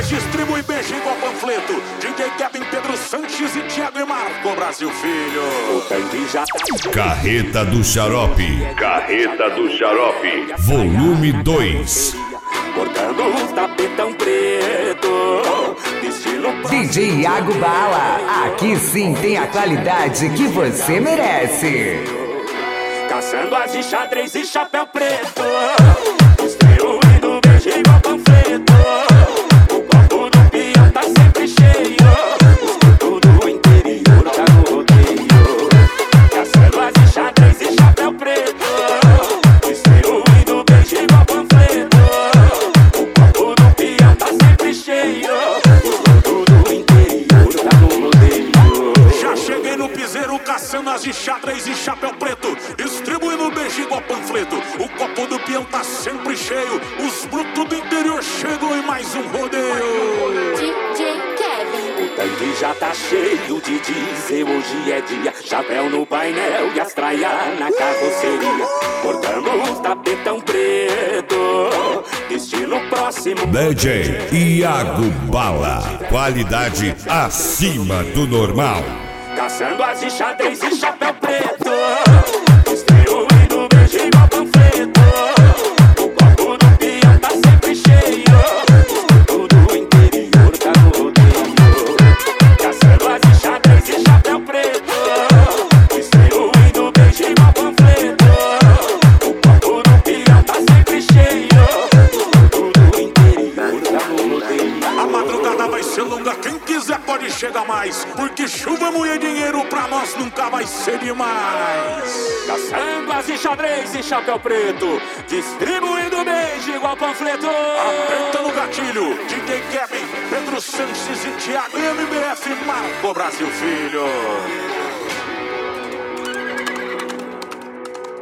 Nós distribui beijo igual panfleto. DJ Kevin, Pedro Sanches e Thiago e Marco Brasil Filho. O tanque já tá. Carreta do Xarope. Carreta do Xarope. Volume 2. Bordando os tapetão preto. Estilo DJ Iago Bala. Aqui sim tem a qualidade que você merece. Caçando as de xadrez e chapéu preto. Distribuindo beijo igual panfleto. O copo do peão tá sempre cheio. Os putos do interior tá no rodeio. Caçando as de xadrez e chapéu preto. Distribuindo beijo igual panfleto. O copo do peão tá sempre cheio. Os putos do interior tá no rodeio. Já cheguei no piseiro caçando as de xadrez e chapéu preto. Distribuindo beijo igual panfleto. O copo do peão tá sempre cheio. Os brutos do interior chegam em mais um rodeio. DJ Kevin. O tanque já tá cheio de diesel. Hoje é dia. Chapéu no painel e as traias na carroceria. Bordando os tapetão preto. Estilo próximo. DJ Iago Bala. Qualidade acima do normal. Caçando as de xadrez e chapéu preto. Distribuindo beijo igual panfleto. O copo do peão tá sempre cheio. Os putos do interior tá no rodeio. Caçando as de xadrez e chapéu preto. Distribuindo beijo igual panfleto. O copo do peão tá sempre cheio. Os putos do interior tá no rodeio. A madrugada vai ser longa, quem quiser pode chegar mais. Porque chuva, mulher, dinheiro pra nós nunca vai ser demais. Caçando as de xadrez e chapéu preto. Distribuindo beijo igual panfleto. Apertando o gatilho. DJ Kevin, Pedro Sanches e Thiago e MBF Marco Brasil Filho.